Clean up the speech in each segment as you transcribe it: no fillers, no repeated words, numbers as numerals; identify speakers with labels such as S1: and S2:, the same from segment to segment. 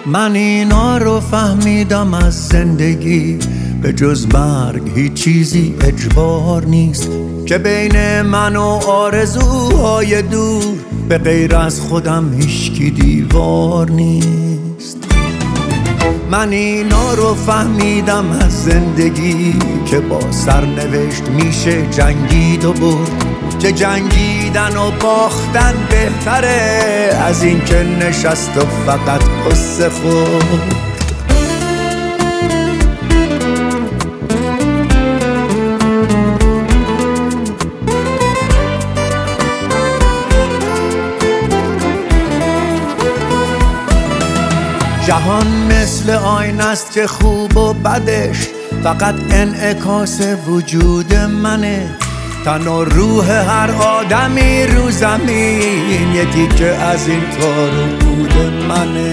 S1: من اینا رو فهمیدم از زندگی، به جز مرگ هیچ چیزی اجبار نیست، که بین من و آرزوهای دور به غیر از خودم هیچکی دیوار نیست. من اینا رو فهمیدم از زندگی، که با سرنوشت میشه جنگید و برد، که جنگیدن و باختن بهتره از این که نشست و فقط قصه خورد. جهان مثل آینه است که خوب و بدش فقط انعکاس وجود منه، تن و روح هر آدمی رو زمین یه تیکه از این تار و پود منه.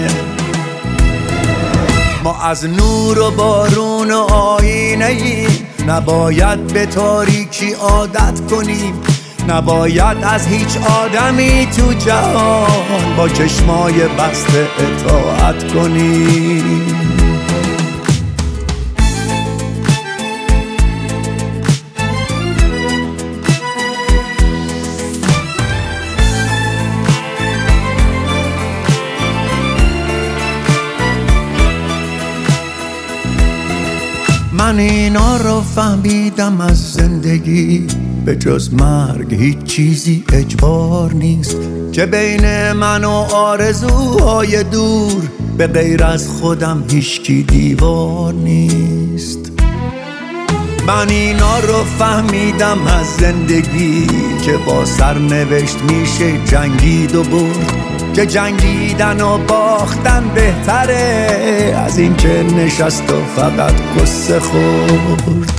S1: ما از نور و بارون و آینه ایم، نباید به تاریکی عادت کنیم، نباید از هیچ آدمی تو جهان با چشمای بسته اطاعت کنیم. من اینا رو فهمیدم از زندگی، به جز مرگ هیچ چیزی اجبار نیست، که بین من و آرزوهای دور به غیر از خودم هیچکی دیوار نیست. من اینا رو فهمیدم از زندگی، که با سرنوشت میشه جنگید و برد، که جنگیدن و باختن بهتره از این که نشست و فقط قصه خورد.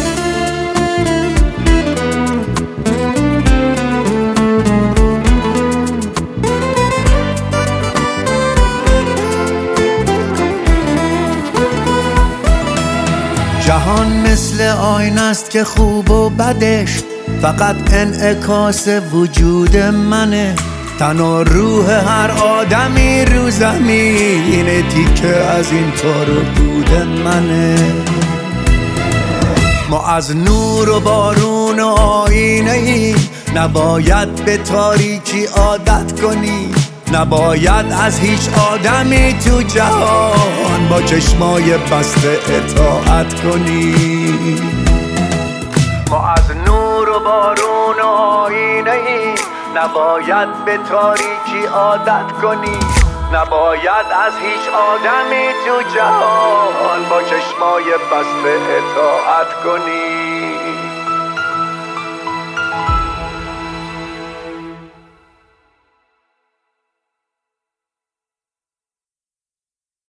S1: جهان مثل آینه است که خوب و بدش فقط انعکاس وجود منه، تن و روح هر آدمی رو زمین تیکه از این تار و پود منه. ما از نور و بارون و آینه ایم، نباید به تاریکی عادت کنیم، نباید از هیچ آدمی تو جهان با چشمای بسته اطاعت کنیم. ما از نور و بارون و آینه ایم، نباید به تاریکی عادت کنی، نباید از هیچ آدمی تو جهان با چشمای بسته اطاعت کنی.